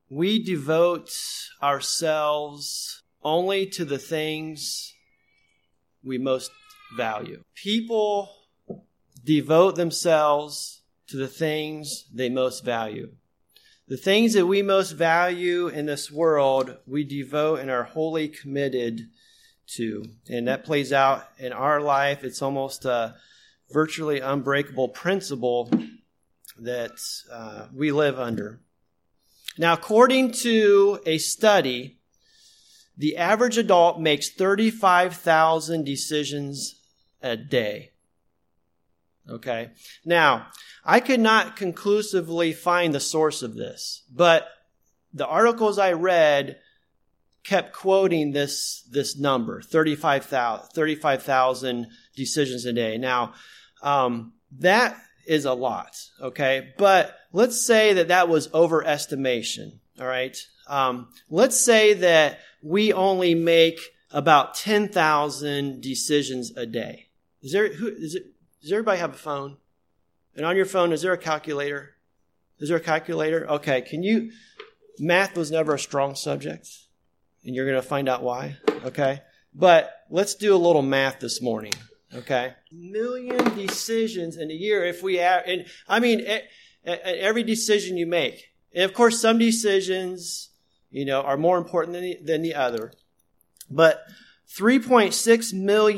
we devote ourselves only to the things we most value. People devote themselves to the things they most value. The things that we most value in this world, we devote and are wholly committed to. And that plays out in our life. It's almost a virtually unbreakable principle that we live under. Now, according to a study, the average adult makes 35,000 decisions a day. Okay. Now, I could not conclusively find the source of this, but the articles I read kept quoting this number, 35,000 decisions a day. Now, that is a lot, okay? But let's say that was overestimation, all right? Let's say that we only make about 10,000 decisions a day. Does everybody have a phone? And on your phone, is there a calculator? Is there a calculator? Okay, math was never a strong subject, and you're going to find out why, okay? But let's do a little math this morning, okay? 1 million decisions in a year if we add, and I mean, every decision you make. And of course, some decisions, are more important than the other. But 3.6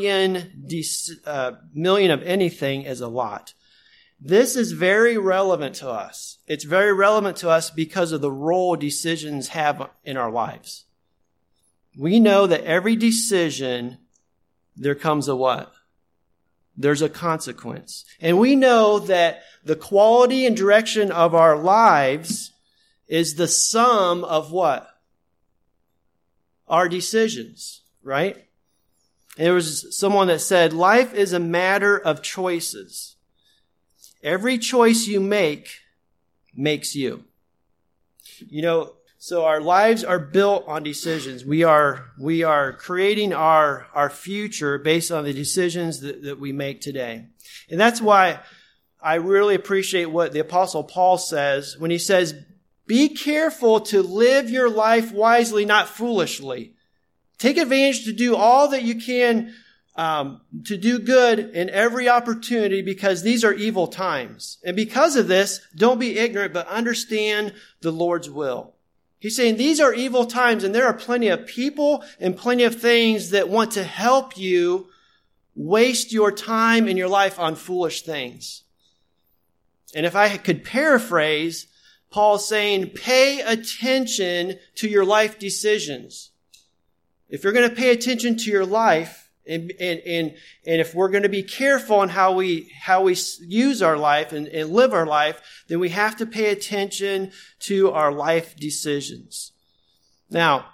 million of anything is a lot. This is very relevant to us. It's very relevant to us because of the role decisions have in our lives. We know that every decision, there comes a what? There's a consequence. And we know that the quality and direction of our lives is the sum of what? Our decisions, right? And there was someone that said, life is a matter of choices. Every choice you make makes you. So our lives are built on decisions. We are creating our future based on the decisions that we make today. And that's why I really appreciate what the Apostle Paul says when he says, be careful to live your life wisely, not foolishly. Take advantage to do all that you can to do good in every opportunity because these are evil times. And because of this, don't be ignorant, but understand the Lord's will. He's saying these are evil times, and there are plenty of people and plenty of things that want to help you waste your time and your life on foolish things. And if I could paraphrase, Paul's saying, pay attention to your life decisions. If you're going to pay attention to your life, and if we're going to be careful on how we use our life and live our life, then we have to pay attention to our life decisions. Now,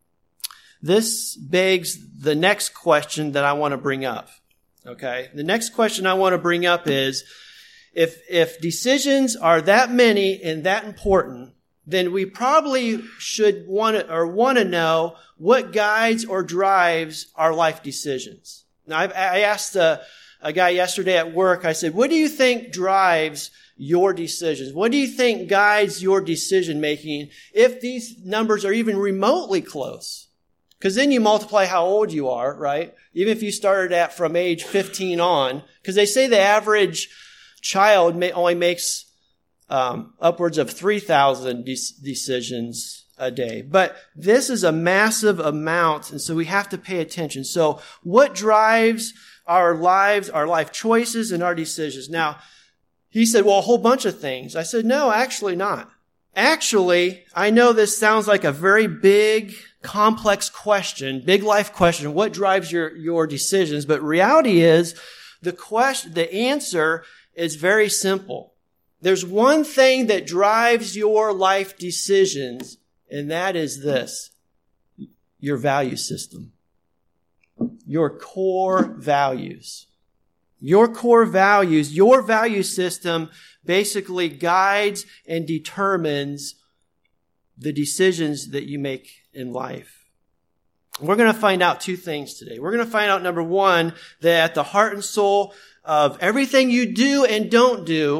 this begs the next question that I want to bring up. Okay? The next question I want to bring up is, if decisions are that many and that important, then we probably should want to know what guides or drives our life decisions. Now, I asked a guy yesterday at work, I said, what do you think drives your decisions? What do you think guides your decision making if these numbers are even remotely close? Because then you multiply how old you are, right? Even if you started from age 15 on, because they say the average child only makes upwards of 3,000 decisions a day. But this is a massive amount, and so we have to pay attention. So what drives our lives, our life choices, and our decisions? Now, he said, well, a whole bunch of things. I said, no, actually not. Actually, I know this sounds like a very big, complex question, big life question. What drives your decisions? But reality is, the answer is very simple. There's one thing that drives your life decisions, and that is this: your value system. Your core values. Your core values, your value system basically guides and determines the decisions that you make in life. We're going to find out two things today. We're going to find out, number one, that at the heart and soul of everything you do and don't do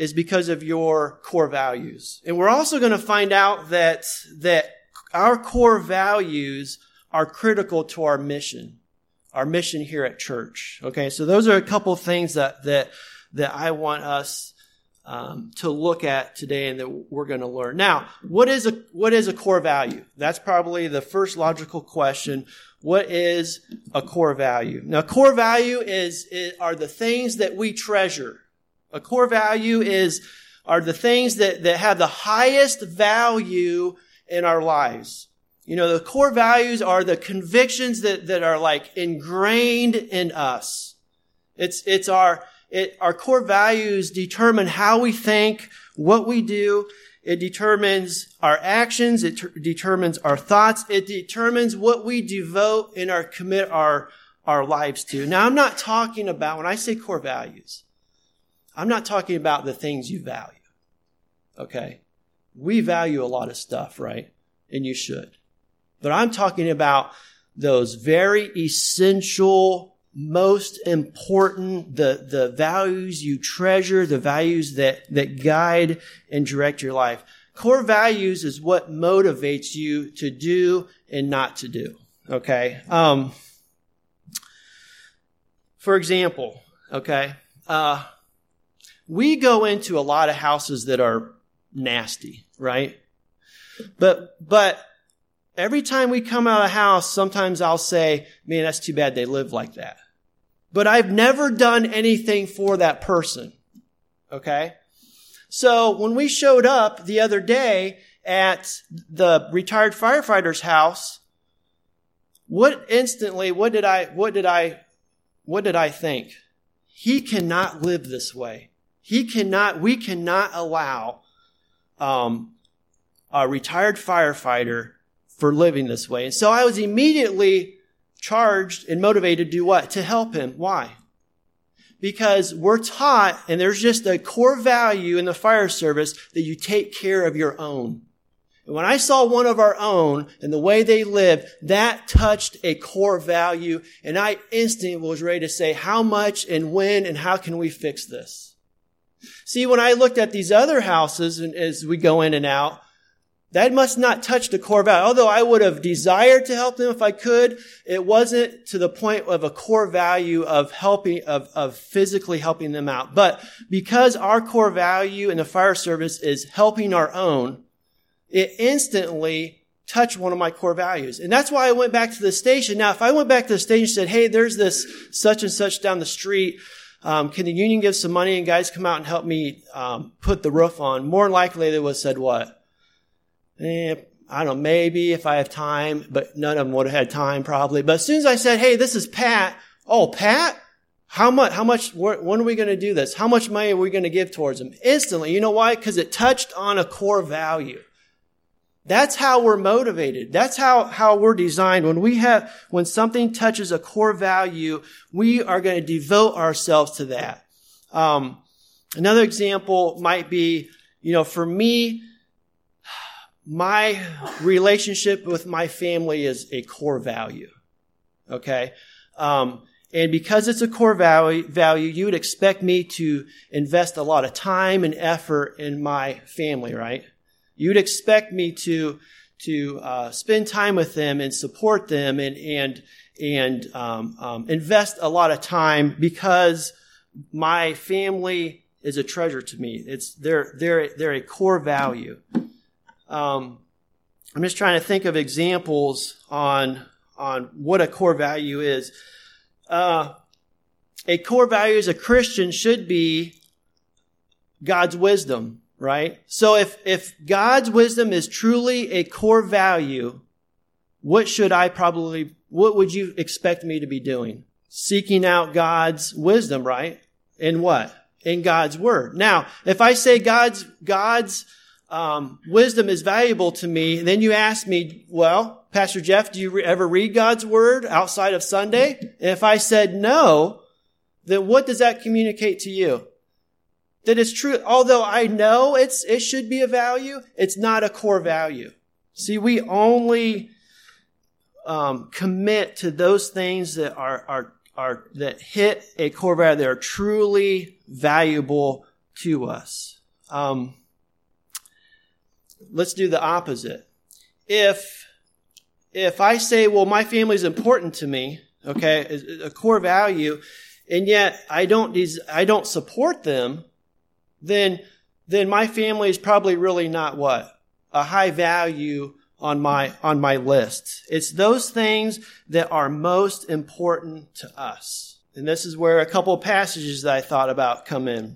is because of your core values. And we're also going to find out that our core values are critical to our mission here at church. Okay, so those are a couple things that I want us to look at today and that we're going to learn. Now, what is a core value? That's probably the first logical question. What is a core value? Now, core value are the things that we treasure. A core value are the things that have the highest value in our lives. You know, the core values are the convictions that are like ingrained in us. Our core values determine how we think, what we do. It determines our actions. It determines our thoughts. It determines what we devote and commit our lives to. Now, I'm not talking about, when I say core values, I'm not talking about the things you value. Okay? We value a lot of stuff, right? And you should. But I'm talking about those very essential, most important, the values you treasure, the values that guide and direct your life. Core values is what motivates you to do and not to do. Okay? For example, okay, we go into a lot of houses that are nasty, right? But every time we come out of a house, sometimes I'll say, man, that's too bad they live like that. But I've never done anything for that person. Okay? So when we showed up the other day at the retired firefighter's house, what did I think? He cannot live this way. We cannot allow a retired firefighter for living this way. And so I was immediately charged and motivated to do what? To help him. Why? Because we're taught, and there's just a core value in the fire service, that you take care of your own. And when I saw one of our own and the way they lived, that touched a core value, and I instantly was ready to say, how much and when and how can we fix this? See, when I looked at these other houses, and as we go in and out, that must not touch the core value. Although I would have desired to help them if I could, it wasn't to the point of a core value of helping, of physically helping them out. But because our core value in the fire service is helping our own, it instantly touched one of my core values. And that's why I went back to the station. Now, if I went back to the station and said, hey, there's this such and such down the street, can the union give some money and guys come out and help me put the roof on? More than likely they would have said what? I don't know, maybe if I have time, but none of them would have had time probably. But as soon as I said, hey, this is Pat. Oh, Pat? How much, when are we going to do this? How much money are we going to give towards him? Instantly. You know why? Because it touched on a core value. That's how we're motivated. That's how we're designed. When something touches a core value, we are going to devote ourselves to that. Another example might be, for me, my relationship with my family is a core value. Okay? And because it's a core value, you would expect me to invest a lot of time and effort in my family, right? You'd expect me to spend time with them and support them and invest a lot of time because my family is a treasure to me. They're a core value. I'm just trying to think of examples on what a core value is. A core value as a Christian should be God's wisdom, right? So if God's wisdom is truly a core value, what would you expect me to be doing? Seeking out God's wisdom, right? In what? In God's word. Now, if I say God's wisdom is valuable to me, and then you ask me, well, Pastor Jeff, do you ever read God's word outside of Sunday? And if I said no, then what does that communicate to you? That it's true, although I know it should be a value, it's not a core value. See, we only commit to those things that that hit a core value, that are truly valuable to us. Let's do the opposite. If I say, well, my family is important to me, okay, a core value, and yet I don't support them, then my family is probably really not what? A high value on my list. It's those things that are most important to us. And this is where a couple of passages that I thought about come in.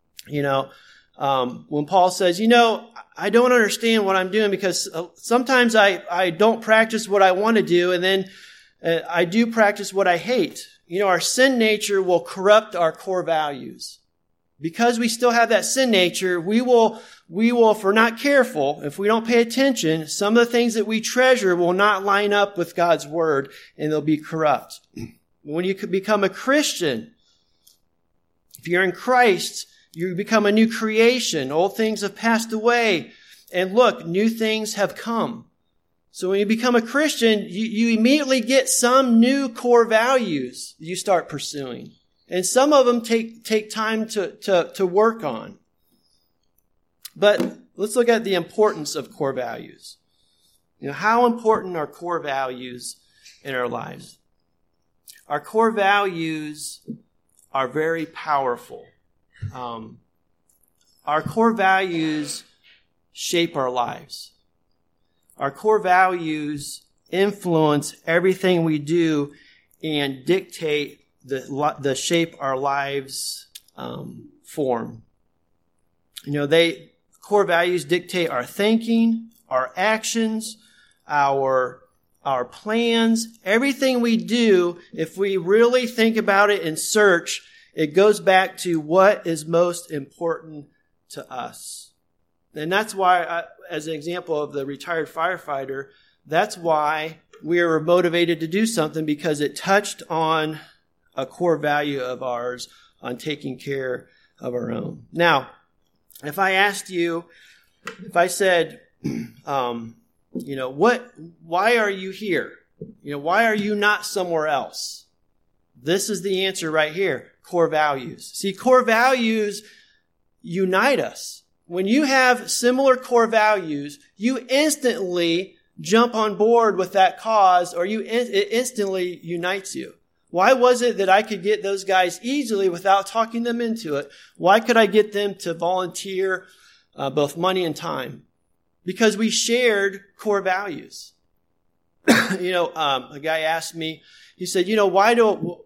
When Paul says, I don't understand what I'm doing because sometimes I don't practice what I want to do, and then I do practice what I hate. Our sin nature will corrupt our core values. Because we still have that sin nature, we will, if we're not careful, if we don't pay attention, some of the things that we treasure will not line up with God's word, and they'll be corrupt. When you become a Christian, if you're in Christ, you become a new creation. Old things have passed away. And look, new things have come. So when you become a Christian, you immediately get some new core values you start pursuing. And some of them take time to work on. But let's look at the importance of core values. How important are core values in our lives? Our core values are very powerful. Our core values shape our lives. Our core values influence everything we do and dictate the shape our lives form. Core values dictate our thinking, our actions, our plans, everything we do. If we really think about it and search, it goes back to what is most important to us. And that's why, as an example of the retired firefighter, that's why we were motivated to do something, because it touched on a core value of ours on taking care of our own. Now, if I said, why are you here? Why are you not somewhere else? This is the answer right here. Core values. See, core values unite us. When you have similar core values, you instantly jump on board with that cause, or it instantly unites you. Why was it that I could get those guys easily without talking them into it? Why could I get them to volunteer both money and time? Because we shared core values. A guy asked me, he said, why do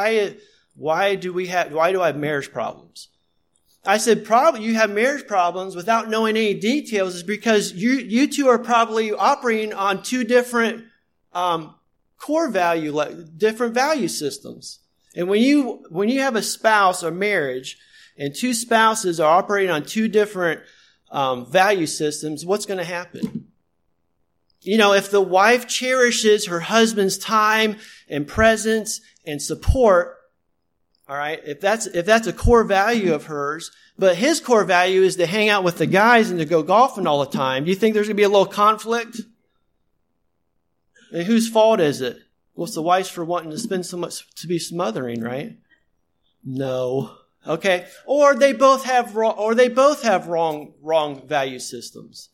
I have marriage problems? I said, probably you have marriage problems without knowing any details is because you two are probably operating on two different core value, different value systems. And when you have a spouse or marriage and two spouses are operating on two different value systems, what's going to happen? If the wife cherishes her husband's time and presence and support, all right, if that's a core value of hers, but his core value is to hang out with the guys and to go golfing all the time, do you think there's going to be a little conflict? And whose fault is it? Well, it's the wife's for wanting to spend so much to be smothering, right? No. Okay. Or they both have wrong value systems.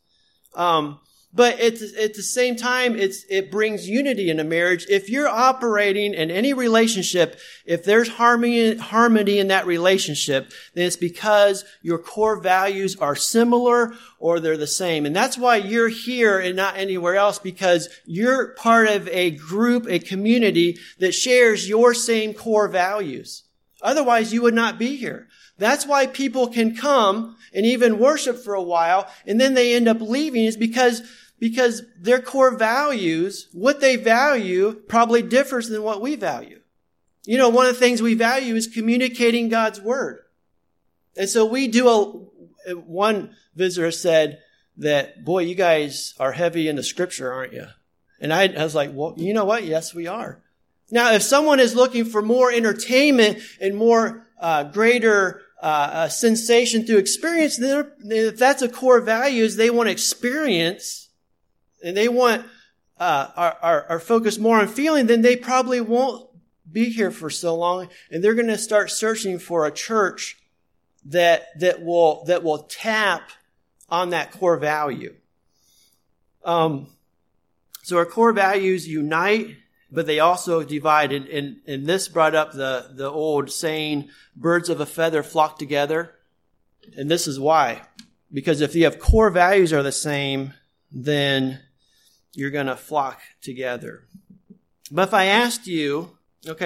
But at the same time, it brings unity in a marriage. If you're operating in any relationship, if there's harmony in that relationship, then it's because your core values are similar or they're the same. And that's why you're here and not anywhere else, because you're part of a group, a community that shares your same core values. Otherwise, you would not be here. That's why people can come and even worship for a while, and then they end up leaving, is because their core values, what they value, probably differs than what we value. One of the things we value is communicating God's word. And so we do one visitor said that, boy, you guys are heavy into scripture, aren't you? And I was like, well, you know what? Yes, we are. Now, if someone is looking for more entertainment and more greater sensation through experience, then if that's a core values, they want experience, and they want are focused more on feeling, then they probably won't be here for so long, and they're going to start searching for a church that will tap on that core value. So our core values unite, but they also divide. And this brought up the old saying, birds of a feather flock together. And this is why. Because if you have core values are the same, then you're going to flock together. But if I asked you,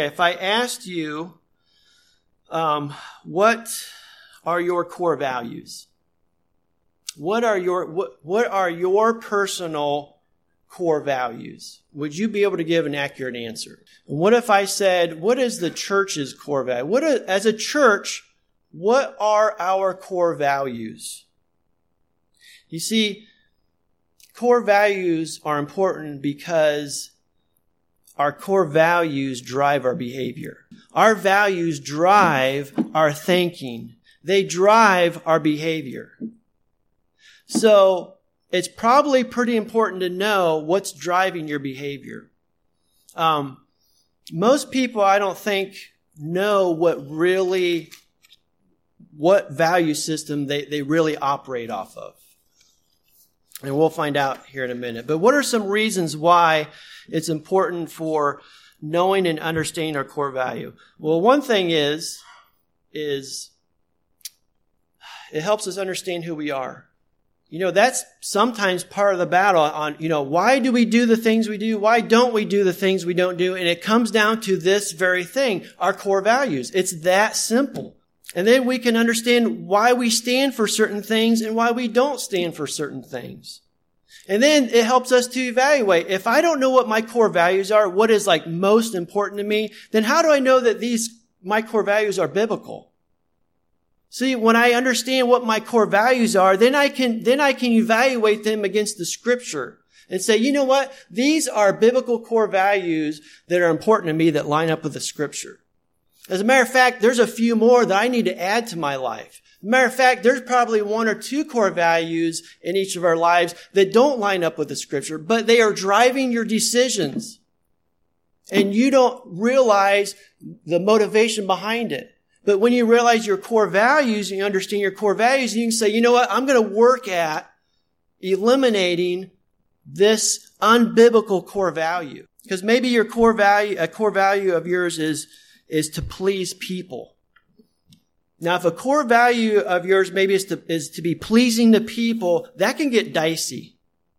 what are your core values? What are your personal core values? Would you be able to give an accurate answer? And what if I said, what is the church's core value? As a church, what are our core values? You see, core values are important because our core values drive our behavior. Our values drive our thinking. They drive our behavior. So it's probably pretty important to know what's driving your behavior. Most people, I don't think, know what value system they really operate off of. And we'll find out here in a minute. But what are some reasons why it's important for knowing and understanding our core value? Well, one thing is it helps us understand who we are. That's sometimes part of the battle on, why do we do the things we do? Why don't we do the things we don't do? And it comes down to this very thing, our core values. It's that simple. And then we can understand why we stand for certain things and why we don't stand for certain things. And then it helps us to evaluate. If I don't know what my core values are, what is most important to me, then how do I know that my core values are biblical? See, when I understand what my core values are, then I can evaluate them against the Scripture and say, you know what? These are biblical core values that are important to me that line up with the Scripture. As a matter of fact, there's a few more that I need to add to my life. As a matter of fact, there's probably one or two core values in each of our lives that don't line up with the Scripture, but they are driving your decisions. And you don't realize the motivation behind it. But when you realize your core values and you understand your core values, you can say, you know what? I'm going to work at eliminating this unbiblical core value. Because maybe a core value of yours is to please people. Now, if a core value of yours maybe is to be pleasing to people, that can get dicey.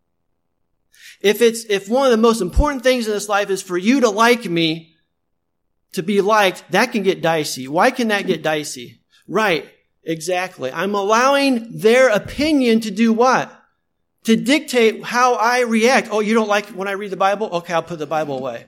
If one of the most important things in this life is for you to like me, to be liked, that can get dicey. Why can that get dicey? Right, exactly. I'm allowing their opinion to do what? To dictate how I react. Oh, you don't like when I read the Bible? Okay, I'll put the Bible away.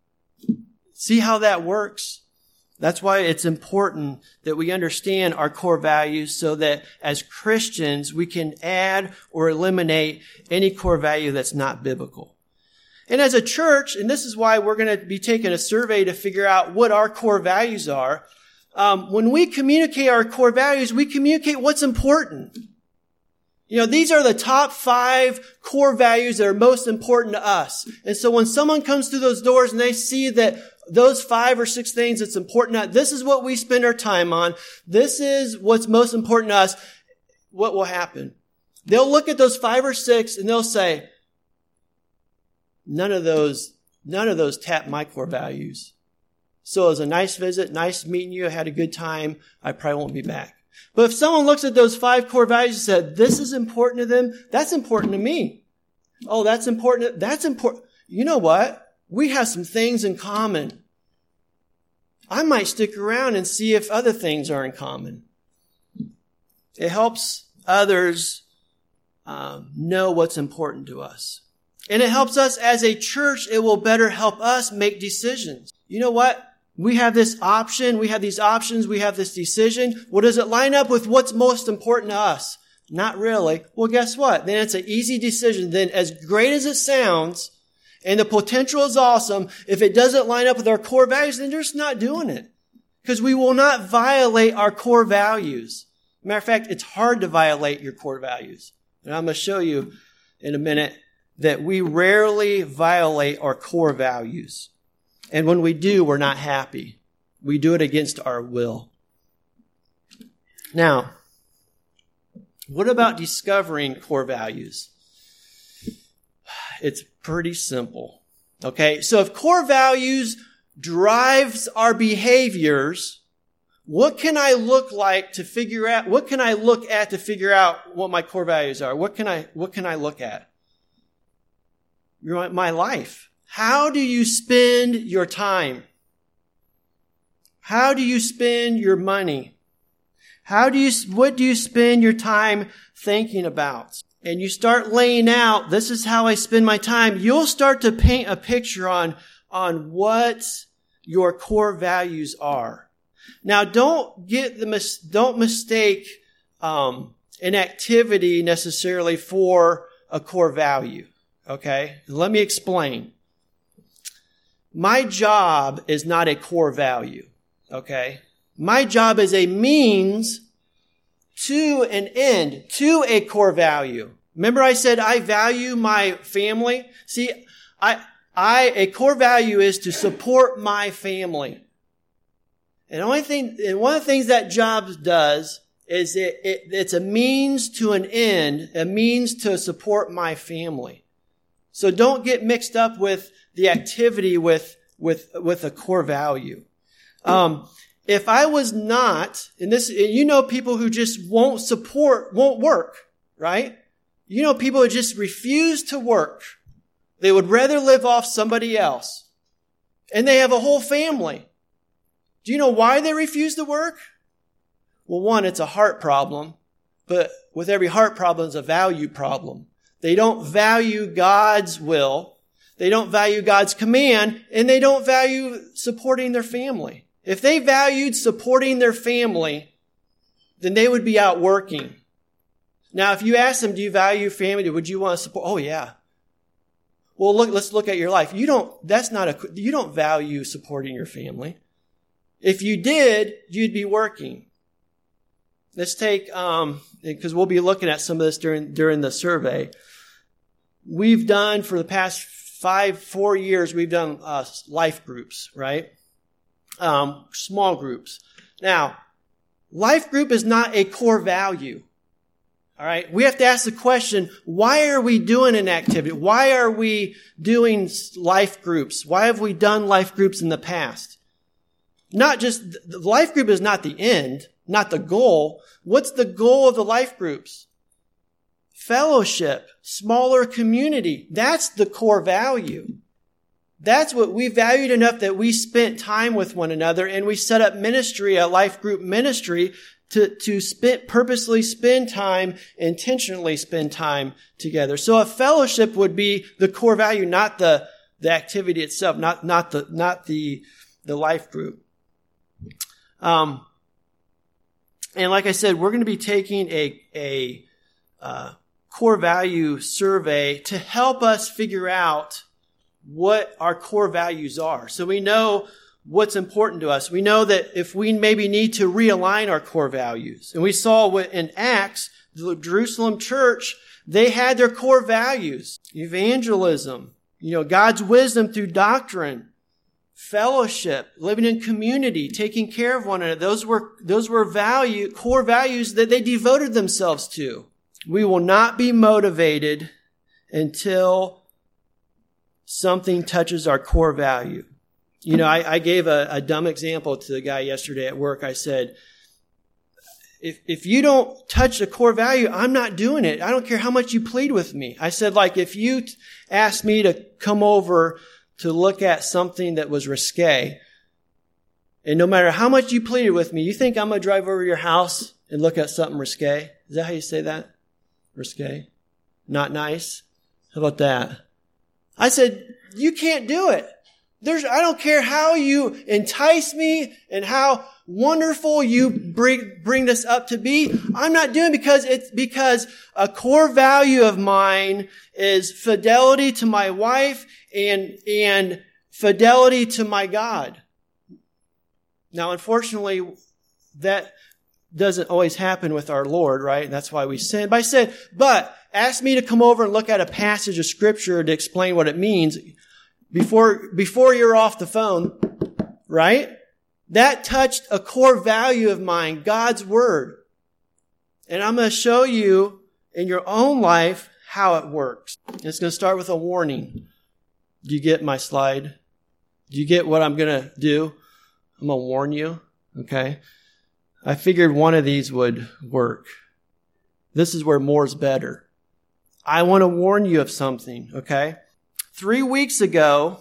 See how that works? That's why it's important that we understand our core values so that as Christians, we can add or eliminate any core value that's not biblical. And as a church, and this is why we're going to be taking a survey to figure out what our core values are. When we communicate our core values, we communicate what's important. These are the top 5 core values that are most important to us. And so when someone comes through those doors and they see that those 5 or 6 things that's important to us, this is what we spend our time on, this is what's most important to us, what will happen? They'll look at those 5 or 6 and they'll say, none of those tap my core values. So it was a nice visit, nice meeting you, I had a good time, I probably won't be back. But if someone looks at those 5 core values and said, this is important to them, that's important to me. Oh, that's important. You know what? We have some things in common. I might stick around and see if other things are in common. It helps others know what's important to us. And it helps us as a church. It will better help us make decisions. You know what? We have this option. We have these options. We have this decision. Well, does it line up with what's most important to us? Not really. Well, guess what? Then it's an easy decision. Then as great as it sounds, and the potential is awesome, if it doesn't line up with our core values, then they're just not doing it. Because we will not violate our core values. Matter of fact, it's hard to violate your core values. And I'm going to show you in a minute that we rarely violate our core values. And when we do, we're not happy. We do it against our will. Now, what about discovering core values? It's pretty simple. Okay, so if core values drives our behaviors, what can I look like to figure out, what can I look at to figure out what my core values are? What can I look at? My life. How do you spend your time? How do you spend your money? What do you spend your time thinking about? And you start laying out, this is how I spend my time. You'll start to paint a picture on what your core values are. Now, don't mistake an activity necessarily for a core value. Okay? Let me explain. My job is not a core value. Okay? My job is a means to an end, to a core value. Remember I said I value my family? See, a core value is to support my family. And one of the things that job does is it's a means to an end, a means to support my family. So don't get mixed up with the activity with a core value. If I was not, people who just won't work, right? You know people who just refuse to work. They would rather live off somebody else. And they have a whole family. Do you know why they refuse to work? Well, one, it's a heart problem. But with every heart problem is a value problem. They don't value God's will. They don't value God's command. And they don't value supporting their family. If they valued supporting their family, then they would be out working. Now, if you ask them, do you value your family? Would you want to support? Oh, yeah. Well, let's look at your life. You don't value supporting your family. If you did, you'd be working. Let's take, because we'll be looking at some of this during the survey. We've done for the past 4 years, we've done life groups, right? Small groups. Now, life group is not a core value. All right. We have to ask the question, why are we doing an activity? Why are we doing life groups? Why have we done life groups in the past? Not just, the life group is not the end, not the goal. What's the goal of the life groups? Fellowship, smaller community. That's the core value. That's what we valued enough that we spent time with one another, and we set up ministry, a life group ministry, to purposely spend time, intentionally spend time together. So a fellowship would be the core value, not the activity itself, not the life group. And like I said, we're going to be taking a core value survey to help us figure out what our core values are. So we know what's important to us. We know that if we maybe need to realign our core values. And we saw in Acts, the Jerusalem church, they had their core values. Evangelism, God's wisdom through doctrine, fellowship, living in community, taking care of one another. Those were core values that they devoted themselves to. We will not be motivated until something touches our core value. I gave a dumb example to the guy yesterday at work. I said, if you don't touch the core value, I'm not doing it. I don't care how much you plead with me. I said, if you asked me to come over to look at something that was risque, and no matter how much you pleaded with me, you think I'm going to drive over to your house and look at something risque? Is that how you say that? Risque? Not nice? How about that? I said, you can't do it. I don't care how you entice me and how wonderful you bring this up to be. I'm not doing it because a core value of mine is fidelity to my wife and fidelity to my God. Now, unfortunately, that doesn't always happen with our Lord, right? And that's why we sin. But I said, ask me to come over and look at a passage of Scripture to explain what it means before you're off the phone, right? That touched a core value of mine, God's Word. And I'm going to show you in your own life how it works. It's going to start with a warning. Do you get my slide? Do you get what I'm going to do? I'm going to warn you. Okay. I figured one of these would work. This is where more is better. I want to warn you of something. Okay. 3 weeks ago,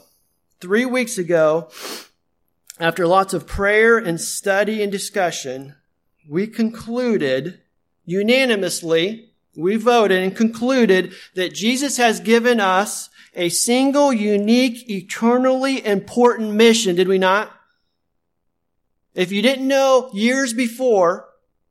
after lots of prayer and study and discussion, we concluded unanimously, we voted and concluded that Jesus has given us a single, unique, eternally important mission. Did we not? If you didn't know years before,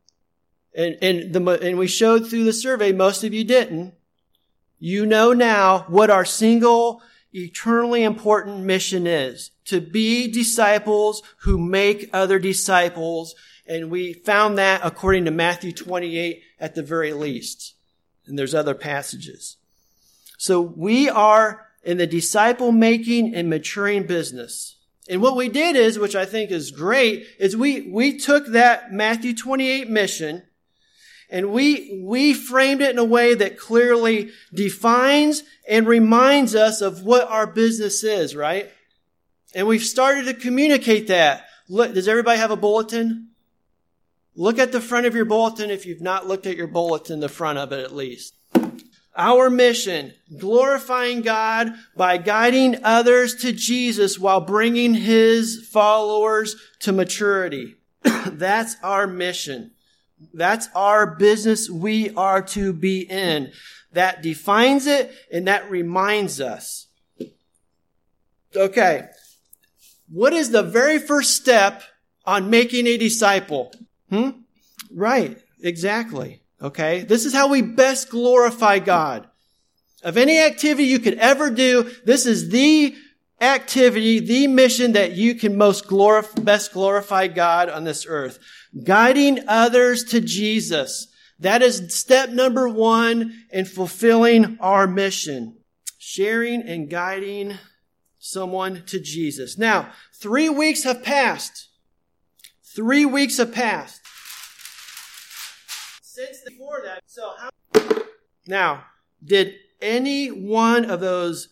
and we showed through the survey, most of you didn't, you know now what our single, eternally important mission is. To be disciples who make other disciples. And we found that according to Matthew 28 at the very least. And there's other passages. So we are in the disciple making and maturing business. And what we did is, which I think is great, is we took that Matthew 28 mission and we framed it in a way that clearly defines and reminds us of what our business is, right? And we've started to communicate that. Look, does everybody have a bulletin? Look at the front of your bulletin if you've not looked at your bulletin, the front of it at least. Our mission, glorifying God by guiding others to Jesus while bringing His followers to maturity. That's our mission. That's our business we are to be in. That defines it and that reminds us. Okay. What is the very first step on making a disciple? Right. Exactly. Okay. This is how we best glorify God. Of any activity you could ever do, this is the activity, the mission that you can best glorify God on this earth. Guiding others to Jesus. That is step number 1 in fulfilling our mission. Sharing and guiding someone to Jesus. Now, 3 weeks have passed. 3 weeks have passed. Since before that, now, did any one of those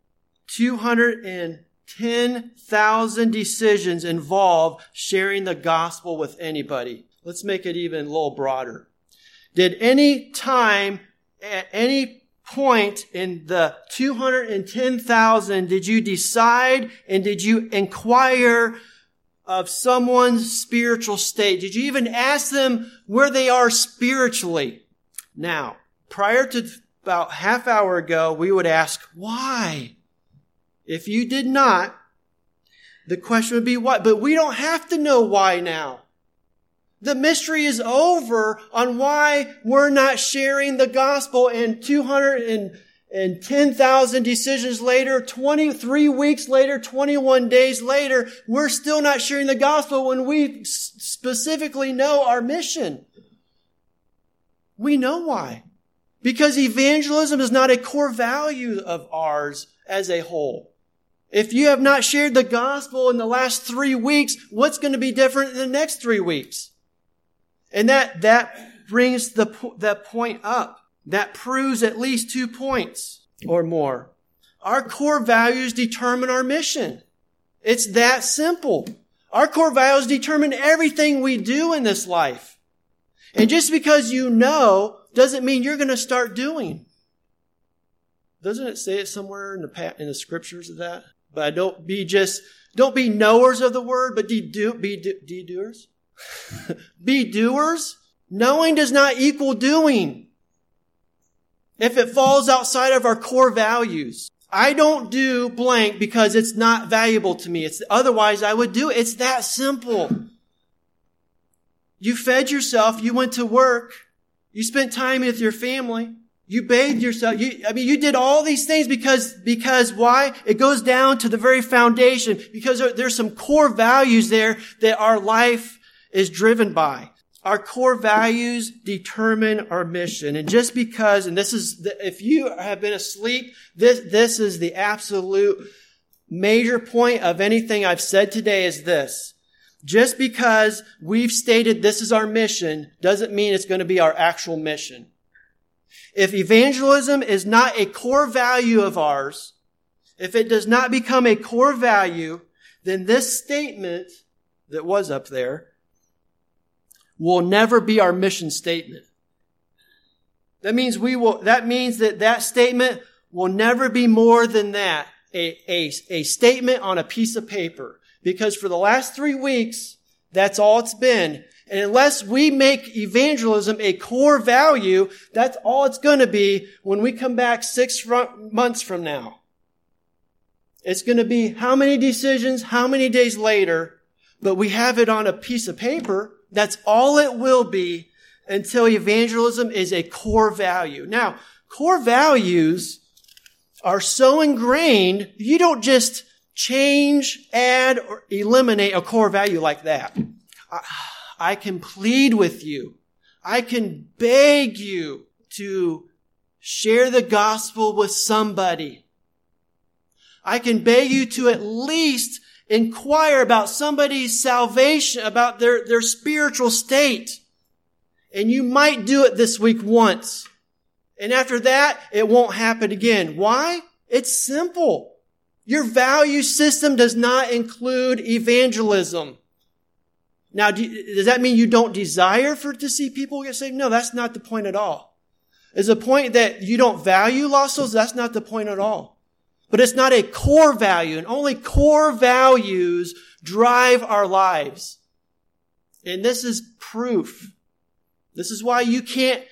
210,000 decisions involve sharing the gospel with anybody? Let's make it even a little broader. Did any time, at any point in the 210,000, did you decide and did you inquire of someone's spiritual state? Did you even ask them where they are spiritually? Now, prior to about half hour ago, we would ask, why? If you did not, the question would be why. But we don't have to know why now. The mystery is over on why we're not sharing the gospel, and 210,000 decisions later, 23 weeks later, 21 days later, we're still not sharing the gospel when we specifically know our mission. We know why. Because evangelism is not a core value of ours as a whole. If you have not shared the gospel in the last 3 weeks, what's going to be different in the next 3 weeks? And that brings that point up. That proves at least 2 points or more. Our core values determine our mission. It's that simple. Our core values determine everything we do in this life. And just because you know doesn't mean you're going to start doing. Doesn't it say it somewhere in the scriptures of that? But don't be knowers of the word, but be doers. Be doers. Knowing does not equal doing. If it falls outside of our core values. I don't do blank because it's not valuable to me. Otherwise I would do it. It's that simple. You fed yourself. You went to work. You spent time with your family. You bathed yourself. You did all these things because why? It goes down to the very foundation. Because there's some core values there that our life is driven by. Our core values determine our mission. And just because, and this is, if you have been asleep, this is the absolute major point of anything I've said today is this. Just because we've stated this is our mission doesn't mean it's going to be our actual mission. If evangelism is not a core value of ours, if it does not become a core value, then this statement that was up there will never be our mission statement. That means that statement will never be more than that, a statement on a piece of paper. Because for the last 3 weeks, that's all it's been. And unless we make evangelism a core value, that's all it's going to be when we come back 6 months from now. It's going to be how many decisions, how many days later, but we have it on a piece of paper. That's all it will be until evangelism is a core value. Now, core values are so ingrained, you don't just change, add, or eliminate a core value like that. I can plead with you. I can beg you to share the gospel with somebody. I can beg you to at least inquire about somebody's salvation, about their spiritual state. And you might do it this week once. And after that, it won't happen again. Why? It's simple. Your value system does not include evangelism. Now, does that mean you don't desire to see people get saved? No, that's not the point at all. Is the point that you don't value lost souls? That's not the point at all. But it's not a core value, and only core values drive our lives. And this is proof. This is why you can't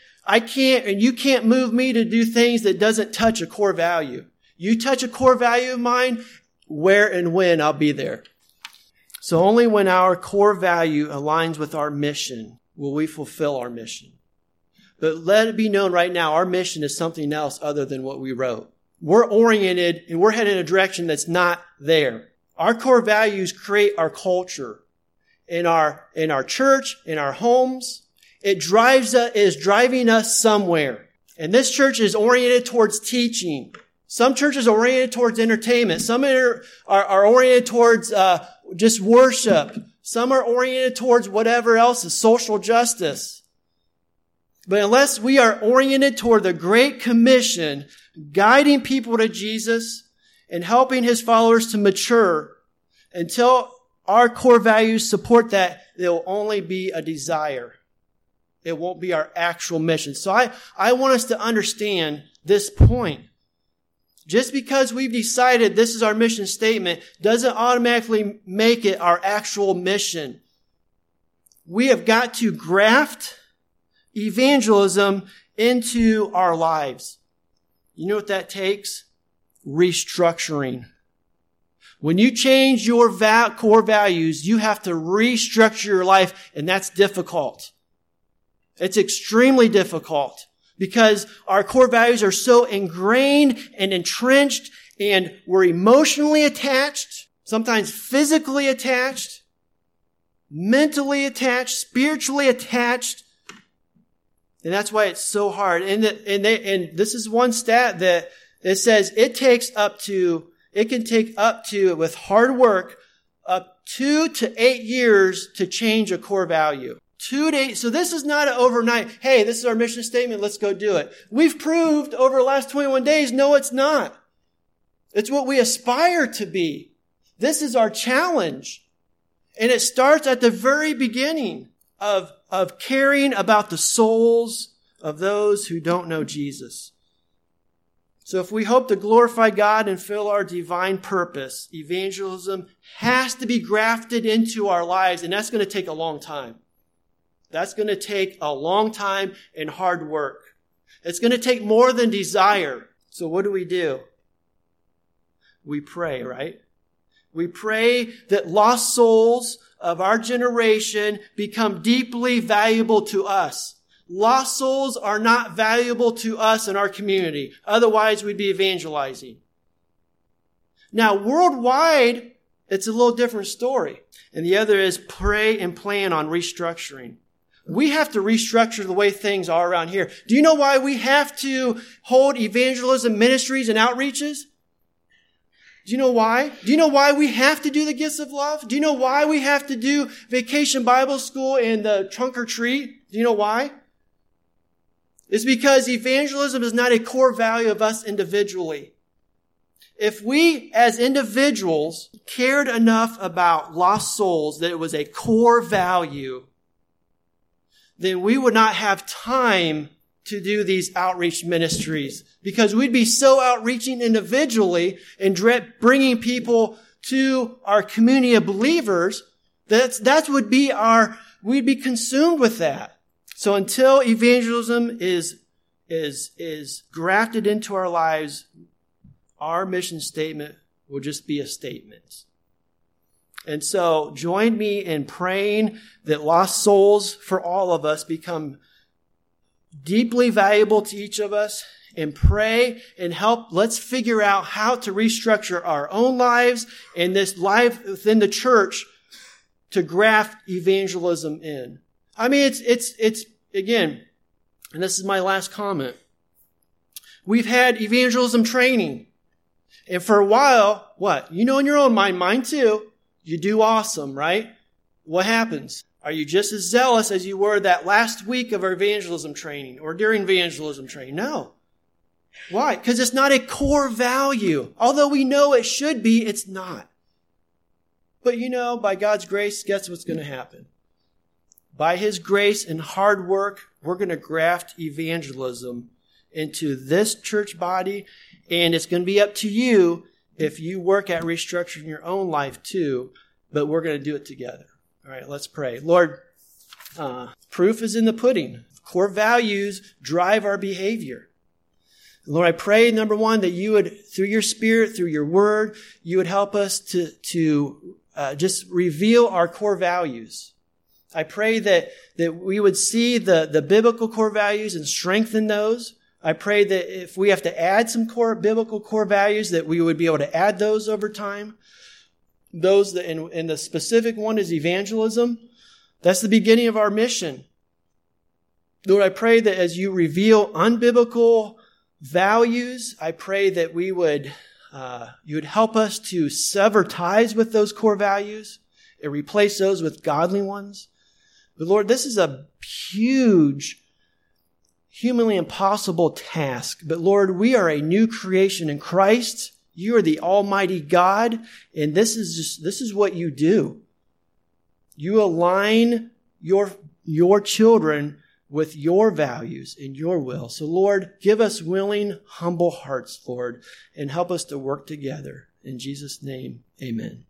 move me to do things that doesn't touch a core value. You touch a core value of mine, where and when I'll be there. So only when our core value aligns with our mission will we fulfill our mission. But let it be known right now, our mission is something else other than what we wrote. We're oriented and we're headed in a direction that's not there. Our core values create our culture in our church, in our homes. It is driving us somewhere. And this church is oriented towards teaching. Some churches are oriented towards entertainment. Some are oriented towards just worship. Some are oriented towards whatever else is social justice. But unless we are oriented toward the Great Commission, guiding people to Jesus and helping his followers to mature, until our core values support that, there will only be a desire. It won't be our actual mission. So I want us to understand this point. Just because we've decided this is our mission statement doesn't automatically make it our actual mission. We have got to graft evangelism into our lives. You know what that takes? Restructuring. When you change your core values, you have to restructure your life, and that's difficult. It's extremely difficult because our core values are so ingrained and entrenched, and we're emotionally attached, sometimes physically attached, mentally attached, spiritually attached. And that's why it's so hard. And this is one stat that it says it can take up to, with hard work, up 2 to 8 years to change a core value. 2 to 8. So this is not an overnight, hey, this is our mission statement, let's go do it. We've proved over the last 21 days, no, it's not. It's what we aspire to be. This is our challenge. And it starts at the very beginning of caring about the souls of those who don't know Jesus. So if we hope to glorify God and fill our divine purpose, evangelism has to be grafted into our lives, and that's going to take a long time. That's going to take a long time and hard work. It's going to take more than desire. So what do? We pray, right? We pray that lost souls of our generation become deeply valuable to us. Lost souls are not valuable to us in our community. Otherwise, we'd be evangelizing. Now, worldwide, it's a little different story. And the other is pray and plan on restructuring. We have to restructure the way things are around here. Do you know why we have to hold evangelism ministries and outreaches? Do you know why? Do you know why we have to do the gifts of love? Do you know why we have to do Vacation Bible School and the trunk or treat? Do you know why? It's because evangelism is not a core value of us individually. If we as individuals cared enough about lost souls that it was a core value, then we would not have time to do these outreach ministries because we'd be so outreaching individually and bringing people to our community of believers we'd be consumed with that. So until evangelism is grafted into our lives, our mission statement will just be a statement. And so join me in praying that lost souls for all of us become deeply valuable to each of us, and pray and help. Let's figure out how to restructure our own lives and this life within the church to graft evangelism in. I mean, it's again, and this is my last comment. We've had evangelism training. And for a while, what? You know in your own mind, mine too, you do awesome, right? What happens? Are you just as zealous as you were that last week of our evangelism training or during evangelism training? No. Why? Because it's not a core value. Although we know it should be, it's not. But you know, by God's grace, guess what's going to happen? By His grace and hard work, we're going to graft evangelism into this church body. And it's going to be up to you if you work at restructuring your own life too. But we're going to do it together. All right, let's pray. Lord, proof is in the pudding. Core values drive our behavior. Lord, I pray, number one, that you would, through your Spirit, through your word, you would help us to just reveal our core values. I pray that we would see the biblical core values and strengthen those. I pray that if we have to add some biblical core values, that we would be able to add those over time. Those that, and the specific one is evangelism. That's the beginning of our mission. Lord, I pray that as you reveal unbiblical values, I pray that you would help us to sever ties with those core values and replace those with godly ones. But Lord, this is a huge, humanly impossible task. But Lord, we are a new creation in Christ. You are the Almighty God, and this is what you do. You align your children with your values and your will. So Lord, give us willing, humble hearts, Lord, and help us to work together. In Jesus' name, amen.